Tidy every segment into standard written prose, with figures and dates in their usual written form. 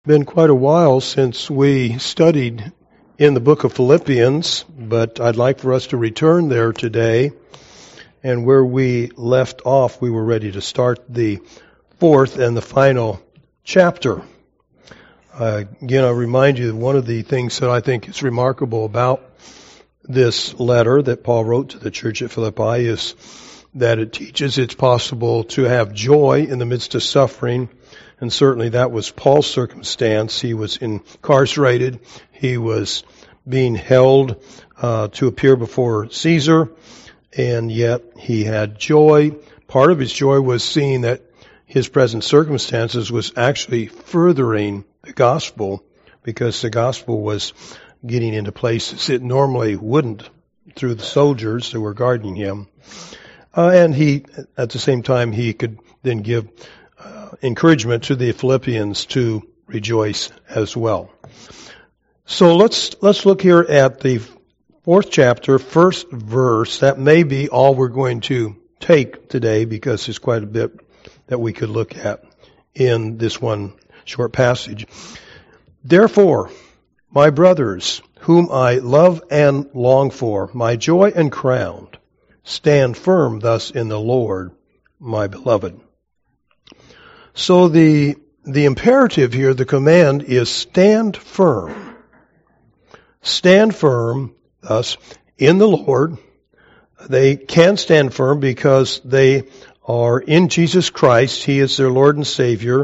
Been quite a while since we studied in the book of Philippians, but I'd like for us to return there today. And where we left off, we were ready to start the fourth and the final chapter. Again, I'll remind you that one of the things that I think is remarkable about this letter that Paul wrote to the church at Philippi is that it teaches it's possible to have joy in the midst of suffering. And certainly that was Paul's circumstance. He was incarcerated. He was being held to appear before Caesar, and yet he had joy. Part of his joy was seeing that his present circumstances was actually furthering the gospel, because the gospel was getting into places it normally wouldn't through the soldiers that were guarding him. And he, at the same time, he could then give encouragement to the Philippians to rejoice as well. So let's look here at the fourth chapter, first verse. That may be all we're going to take today, because there's quite a bit that we could look at in this one short passage. Therefore, my brothers, whom I love and long for, my joy and crown, stand firm thus in the Lord, my beloved. So the imperative here, the command, is stand firm. Stand firm, thus, in the Lord. They can stand firm because they are in Jesus Christ. He is their Lord and Savior.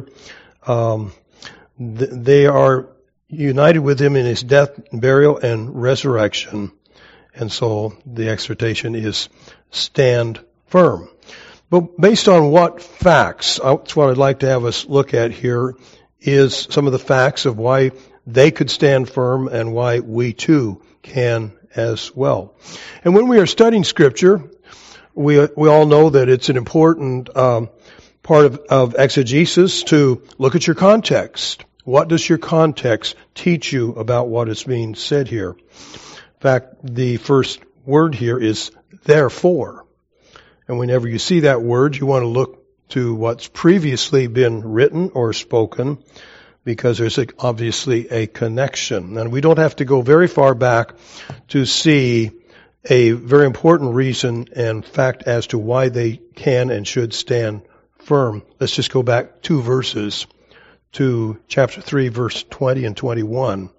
They are united with Him in His death, burial, and resurrection. And so the exhortation is stand firm. But based on what facts? That's what I'd like to have us look at here, is some of the facts of why they could stand firm and why we too can as well. And when we are studying Scripture, we all know that it's an important part of exegesis to look at your context. What does your context teach you about what is being said here? In fact, the first word here is therefore. And whenever you see that word, you want to look to what's previously been written or spoken, because there's obviously a connection. And we don't have to go very far back to see a very important reason and fact as to why they can and should stand firm. Let's just go back 2 verses to chapter 3, verse 20 and 21.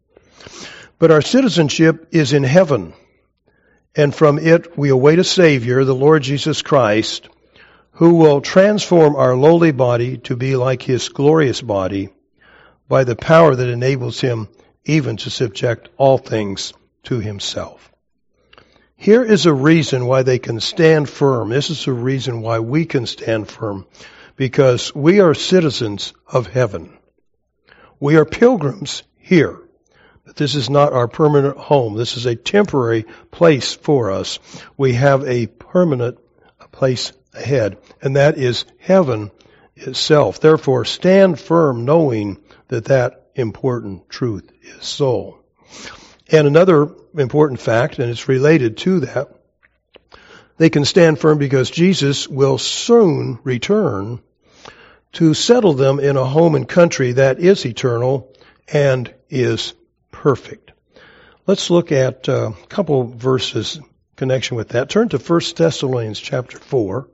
But our citizenship is in heaven, and from it we await a Savior, the Lord Jesus Christ, who will transform our lowly body to be like His glorious body by the power that enables Him even to subject all things to Himself. Here is a reason why they can stand firm. This is a reason why we can stand firm, because we are citizens of heaven. We are pilgrims here. But this is not our permanent home. This is a temporary place for us. We have a permanent place ahead, and that is heaven itself. Therefore, stand firm knowing that important truth is so. And another important fact, and it's related to that, they can stand firm because Jesus will soon return to settle them in a home and country that is eternal and is perfect. Let's look at a couple verses in connection with that. Turn to 1 Thessalonians chapter 4.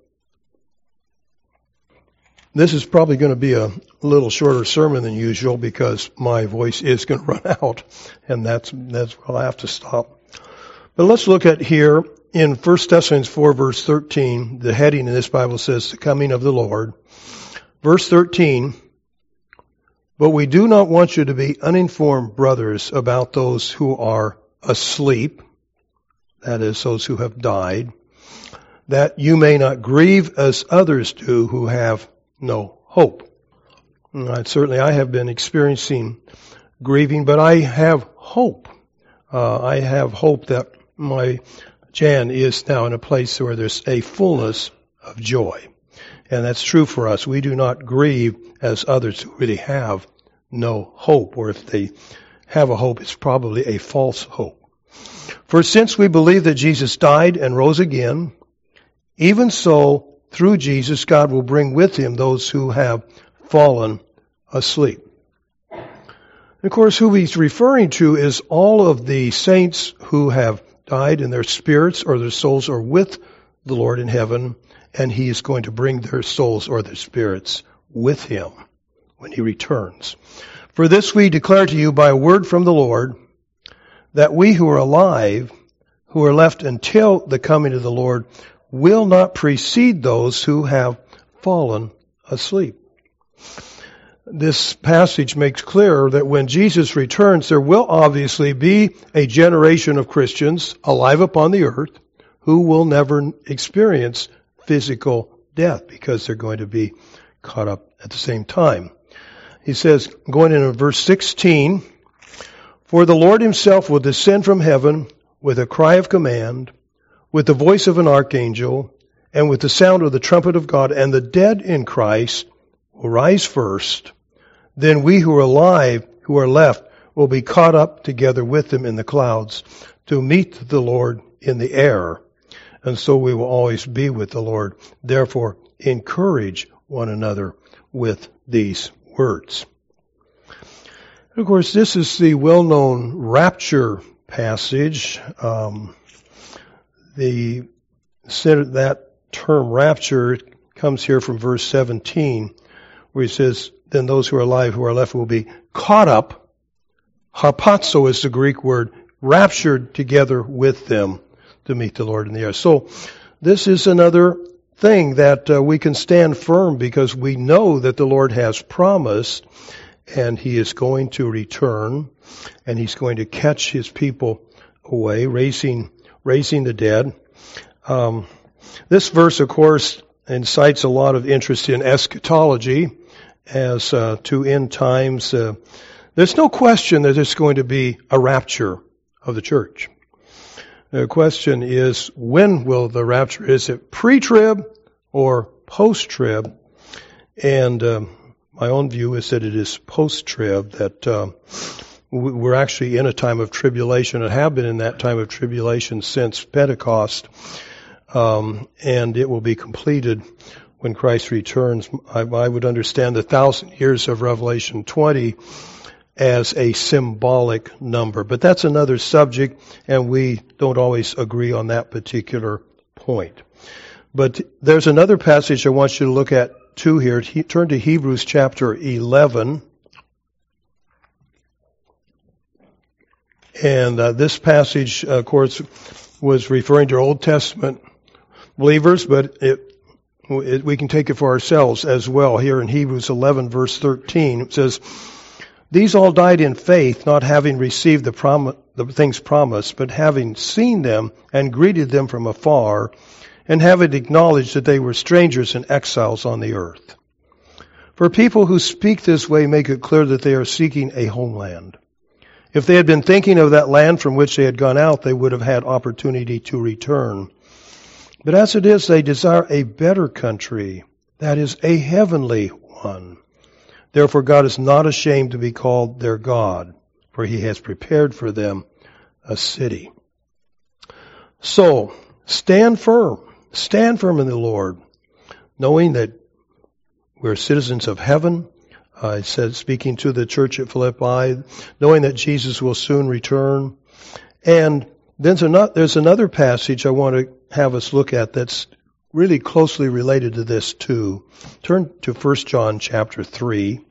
This is probably going to be a little shorter sermon than usual because my voice is going to run out, and that's where I'll have to stop. But let's look at here in 1 Thessalonians 4, verse 13. The heading in this Bible says, the coming of the Lord. Verse 13, but we do not want you to be uninformed, brothers, about those who are asleep, that is, those who have died, that you may not grieve as others do who have no hope. Certainly I have been experiencing grieving, but I have hope. I have hope that my Jan is now in a place where there's a fullness of joy. And that's true for us. We do not grieve as others who really have no hope, or if they have a hope, it's probably a false hope. For since we believe that Jesus died and rose again, even so, through Jesus, God will bring with Him those who have fallen asleep. Of course, who he's referring to is all of the saints who have died and their spirits or their souls are with the Lord in heaven, and he is going to bring their souls or their spirits with him when he returns. For this we declare to you by a word from the Lord, that we who are alive, who are left until the coming of the Lord, will not precede those who have fallen asleep. This passage makes clear that when Jesus returns, there will obviously be a generation of Christians alive upon the earth who will never experience physical death because they're going to be caught up at the same time. He says, going into verse 16, "For the Lord himself will descend from heaven with a cry of command, with the voice of an archangel, and with the sound of the trumpet of God, and the dead in Christ will rise first. Then we who are alive, who are left, will be caught up together with them in the clouds to meet the Lord in the air. And so we will always be with the Lord. Therefore, encourage one another with these words." Of course, this is the well-known rapture passage. That term rapture comes here from verse 17, where he says, "Then those who are alive, who are left, will be caught up." Harpazo is the Greek word, raptured together with them to meet the Lord in the air. So this is another thing that we can stand firm because we know that the Lord has promised and he is going to return and he's going to catch his people away, raising the dead. This verse, of course, incites a lot of interest in eschatology as to end times. There's no question that there's going to be a rapture of the church. The question is, when will the rapture? Is it pre-trib or post-trib? And my own view is that it is post-trib, that we're actually in a time of tribulation and have been in that time of tribulation since Pentecost. And it will be completed when Christ returns. I would understand the 1,000 years of Revelation 20 as a symbolic number. But that's another subject, and we don't always agree on that particular point. But there's another passage I want you to look at too here. Turn to Hebrews chapter 11. And this passage, of course, was referring to Old Testament believers, but we can take it for ourselves as well. Here in Hebrews 11, verse 13, it says, "These all died in faith, not having received the things promised, but having seen them and greeted them from afar, and having acknowledged that they were strangers and exiles on the earth. For people who speak this way make it clear that they are seeking a homeland. If they had been thinking of that land from which they had gone out, they would have had opportunity to return. But as it is, they desire a better country, that is, a heavenly one. Therefore God is not ashamed to be called their God, for he has prepared for them a city." So, stand firm in the Lord, knowing that we're citizens of heaven. I said, speaking to the church at Philippi, knowing that Jesus will soon return. And then there's another passage I want to have us look at that's really closely related to this too. Turn to 1 John chapter 3.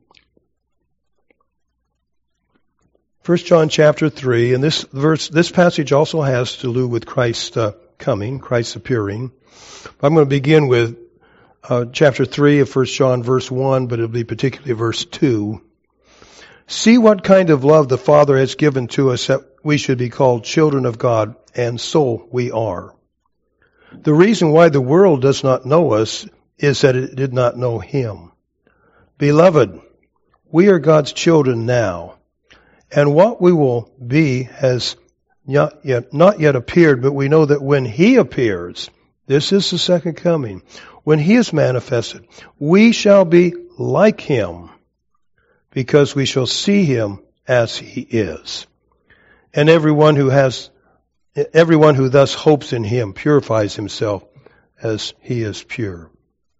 1 John chapter 3, and this passage also has to do with Christ's coming, Christ's appearing. I'm going to begin with chapter 3 of 1 John, verse 1, but it'll be particularly verse 2. "See what kind of love the Father has given to us that we should be called children of God, and so we are. The reason why the world does not know us is that it did not know Him. Beloved, we are God's children now, and what we will be has not yet appeared, but we know that when He appears, this is the second coming, when He is manifested, we shall be like Him, because we shall see Him as He is. And everyone who thus hopes in Him purifies himself as He is pure."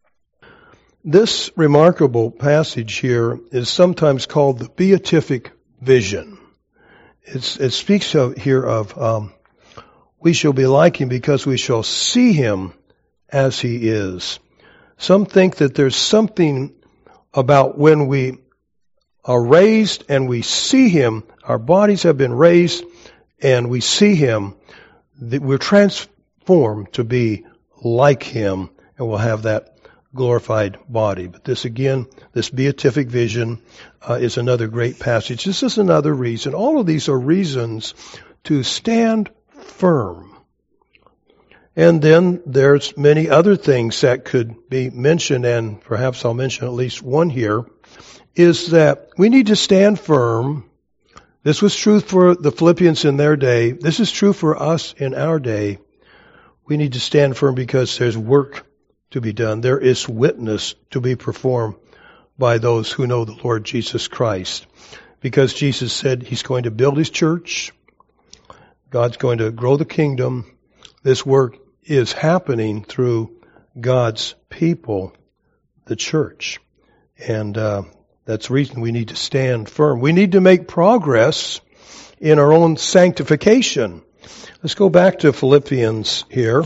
This remarkable passage here is sometimes called the beatific vision. It speaks here of we shall be like him because we shall see him as he is. Some think that there's something about when we are raised and we see him, our bodies have been raised and we see him, that we're transformed to be like him and we'll have that glorified body. But this again, this beatific vision is another great passage. This is another reason. All of these are reasons to stand firm. And then there's many other things that could be mentioned, and perhaps I'll mention at least one here, is that we need to stand firm. This was true for the Philippians in their day. This is true for us in our day. We need to stand firm because there's work to be done. There is witness to be performed by those who know the Lord Jesus Christ. Because Jesus said he's going to build his church. God's going to grow the kingdom. This work is happening through God's people, the church. And that's the reason we need to stand firm. We need to make progress in our own sanctification. Let's go back to Philippians here.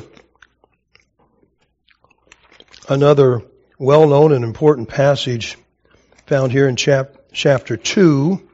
Another well-known and important passage found here in chapter 2.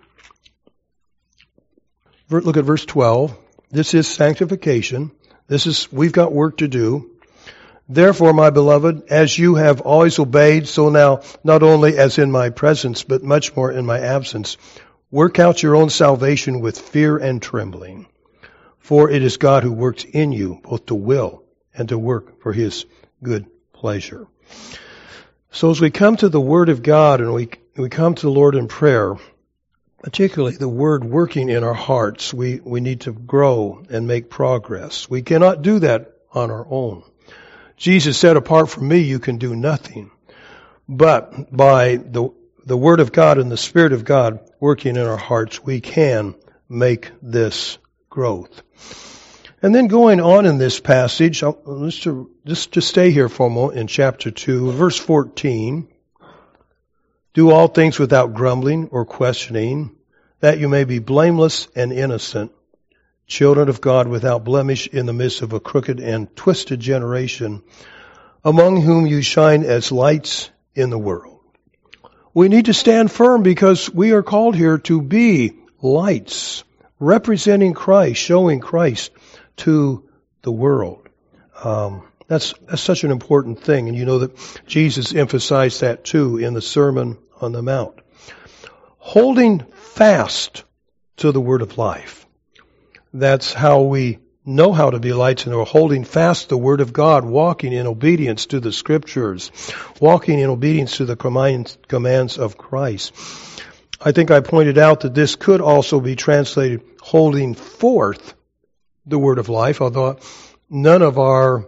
Look at verse 12. This is sanctification. We've got work to do. Therefore, my beloved, as you have always obeyed, so now, not only as in my presence, but much more in my absence, work out your own salvation with fear and trembling. For it is God who works in you, both to will and to work for his good pleasure. So as we come to the Word of God and we come to the Lord in prayer, particularly the Word working in our hearts, we need to grow and make progress. We cannot do that on our own. Jesus said, apart from me, you can do nothing. But by the Word of God and the Spirit of God working in our hearts, we can make this growth. And then going on in this passage, just to stay here for a moment in chapter 2, verse 14. Do all things without grumbling or questioning, that you may be blameless and innocent, children of God without blemish in the midst of a crooked and twisted generation, among whom you shine as lights in the world. We need to stand firm because we are called here to be lights, representing Christ, showing Christ to the world. That's such an important thing. And you know that Jesus emphasized that too in the Sermon on the Mount. Holding fast to the word of life. That's how we know how to be lights, and we're holding fast the word of God, walking in obedience to the scriptures, walking in obedience to the commands of Christ. I think I pointed out that this could also be translated holding forth the word of life, although none of our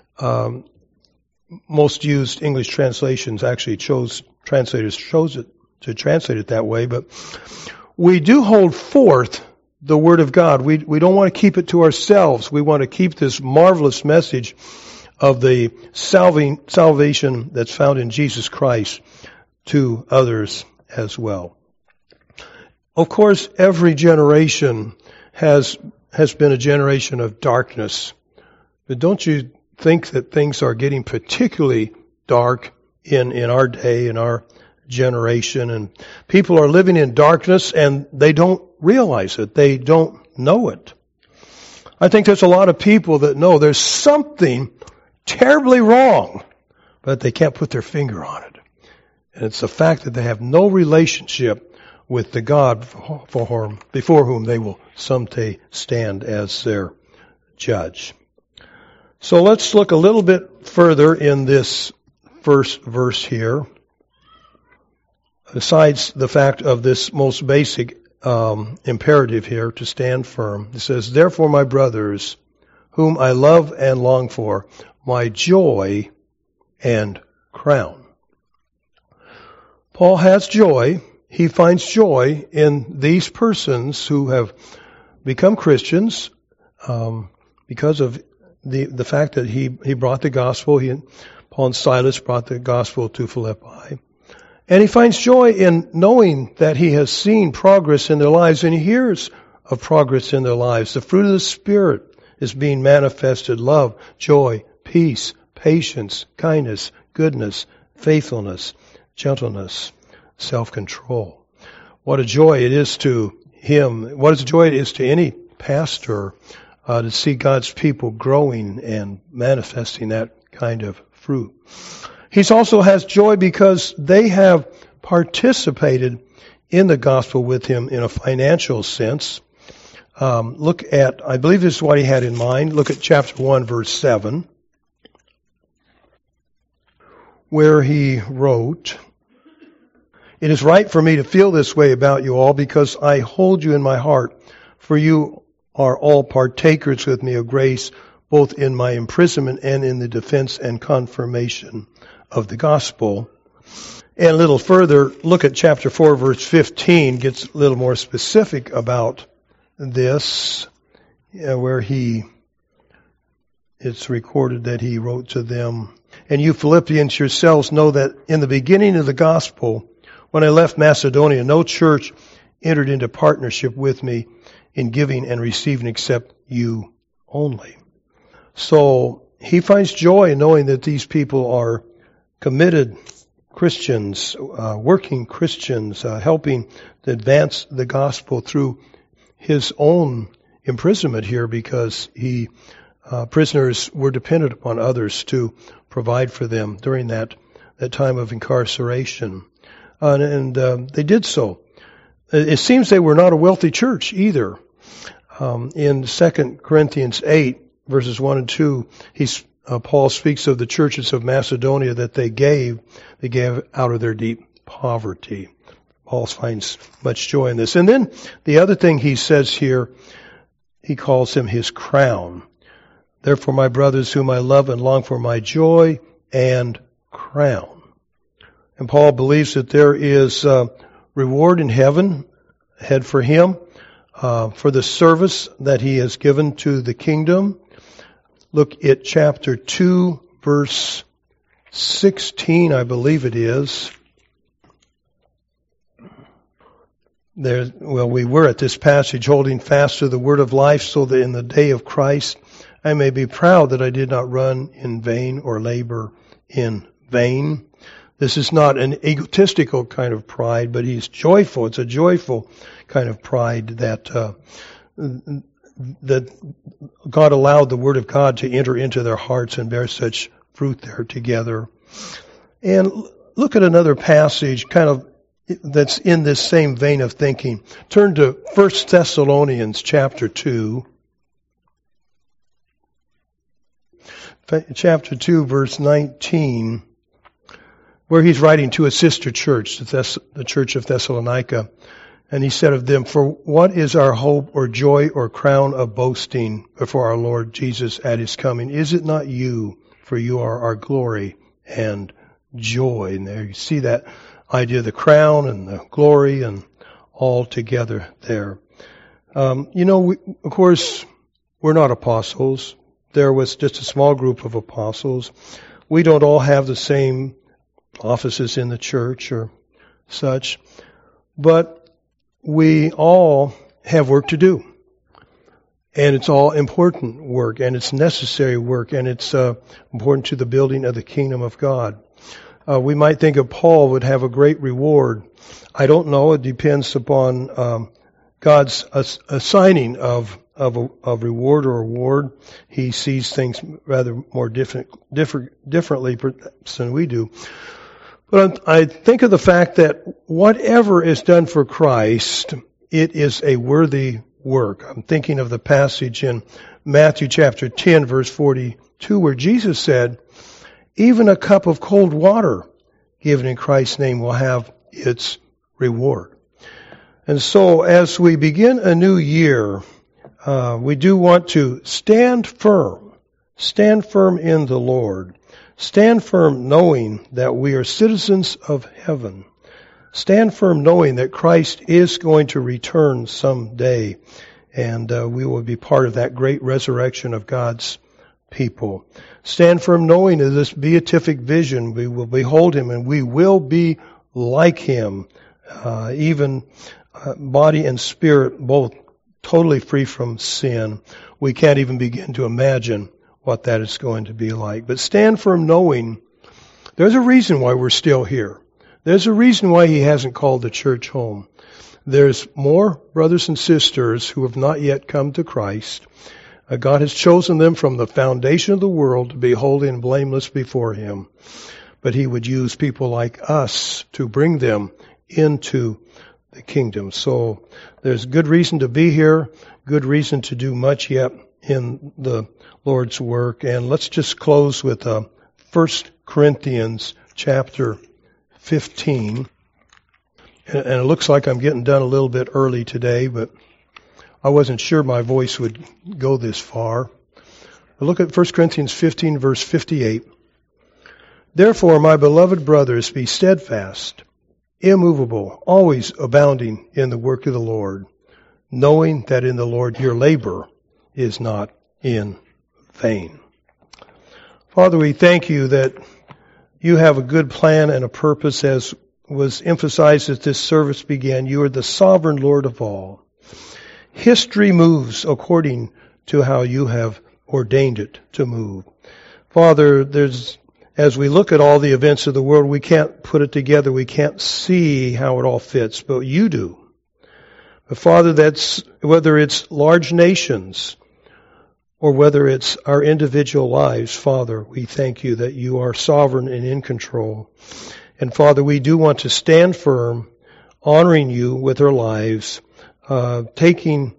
most used English translations actually translators chose it to translate it that way, but we do hold forth the Word of God. We don't want to keep it to ourselves. We want to keep this marvelous message of the salvation that's found in Jesus Christ to others as well. Of course, every generation has been a generation of darkness. But don't you think that things are getting particularly dark in our day, in our generation, and people are living in darkness and they don't realize it. They don't know it. I think there's a lot of people that know there's something terribly wrong, but they can't put their finger on it. And it's the fact that they have no relationship with the God before whom they will someday stand as their judge. So let's look a little bit further in this first verse here. Besides the fact of this most basic imperative here to stand firm, it says, therefore, my brothers, whom I love and long for, my joy and crown. Paul has joy. He finds joy in these persons who have become Christians because of the fact that he brought the gospel. Paul and Silas brought the gospel to Philippi. And he finds joy in knowing that he has seen progress in their lives and he hears of progress in their lives. The fruit of the Spirit is being manifested: love, joy, peace, patience, kindness, goodness, faithfulness, gentleness, self-control. What a joy it is to him. What a joy it is to any pastor to see God's people growing and manifesting that kind of fruit. He also has joy because they have participated in the gospel with him in a financial sense. Look at, I believe this is what he had in mind. Look at chapter 1, verse 7, where he wrote, "It is right for me to feel this way about you all because I hold you in my heart, for you are all partakers with me of grace, both in my imprisonment and in the defense and confirmation of the gospel." And a little further, look at chapter 4, verse 15, gets a little more specific about this, where it's recorded that he wrote to them, "And you Philippians yourselves know that in the beginning of the gospel, when I left Macedonia, no church entered into partnership with me in giving and receiving except you only." So he finds joy in knowing that these people are committed Christians, working Christians, helping to advance the gospel through his own imprisonment here, because prisoners were dependent upon others to provide for them during that time of incarceration. And they did so. It seems they were not a wealthy church either. In 2 Corinthians 8, verses 1 and 2, Paul speaks of the churches of Macedonia that they gave out of their deep poverty. Paul finds much joy in this. And then the other thing he says here, he calls him his crown. "Therefore, my brothers, whom I love and long for, my joy and crown." And Paul believes that there is reward in heaven ahead for him, for the service that he has given to the kingdom. Look at chapter 2, verse 16, I believe it is. We were at this passage, "Holding fast to the word of life, so that in the day of Christ I may be proud that I did not run in vain or labor in vain." This is not an egotistical kind of pride, but he's joyful. It's a joyful kind of pride that God allowed the Word of God to enter into their hearts and bear such fruit there together. And look at another passage that's in this same vein of thinking. Turn to 1 Thessalonians chapter 2. Chapter 2, verse 19, where he's writing to a sister church, the church of Thessalonica. And he said of them, "For what is our hope or joy or crown of boasting before our Lord Jesus at his coming? Is it not you? For you are our glory and joy." And there you see that idea of the crown and the glory and all together there. Of course, we're not apostles. There was just a small group of apostles. We don't all have the same offices in the church or such. But we all have work to do. And it's all important work, and it's necessary work, and it's important to the building of the kingdom of God. We might think of Paul would have a great reward. I don't know. It depends upon God's assigning of reward or award. He sees things rather more differently perhaps than we do. But I think of the fact that whatever is done for Christ, it is a worthy work. I'm thinking of the passage in Matthew chapter 10, verse 42, where Jesus said, "Even a cup of cold water given in Christ's name will have its reward." And so as we begin a new year, we do want to stand firm in the Lord. Stand firm knowing that we are citizens of heaven. Stand firm knowing that Christ is going to return someday, and we will be part of that great resurrection of God's people. Stand firm knowing of this beatific vision. We will behold him and we will be like Him, even body and spirit, both totally free from sin. We can't even begin to imagine what that is going to be like. But stand firm knowing there's a reason why we're still here. There's a reason why He hasn't called the church home. There's more brothers and sisters who have not yet come to Christ. God has chosen them from the foundation of the world to be holy and blameless before Him. But He would use people like us to bring them into the kingdom. So there's good reason to be here, good reason to do much yet in the Lord's work. And let's just close with 1 Corinthians chapter 15. And it looks like I'm getting done a little bit early today, but I wasn't sure my voice would go this far. But look at 1 Corinthians 15, verse 58. Therefore, my beloved brothers, be steadfast, immovable, always abounding in the work of the Lord, knowing that in the Lord your labor is not in vain. Father, we thank You that You have a good plan and a purpose, as was emphasized as this service began. You are the sovereign Lord of all. History moves according to how You have ordained it to move. Father, as we look at all the events of the world, we can't put it together. We can't see how it all fits, but You do. But Father, that's whether it's large nations or whether it's our individual lives, Father, we thank You that You are sovereign and in control. And Father, we do want to stand firm, honoring You with our lives, asking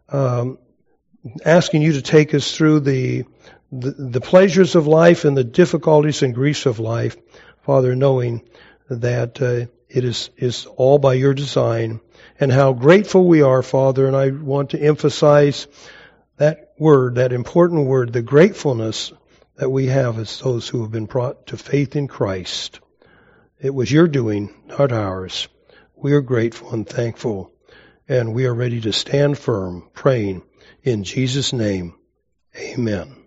You to take us through the pleasures of life and the difficulties and griefs of life, Father, knowing that it is all by Your design, and how grateful we are, Father. And I want to emphasize that word, that important word, the gratefulness that we have as those who have been brought to faith in Christ. It was Your doing, not ours. We are grateful and thankful, and we are ready to stand firm, praying in Jesus' name. Amen.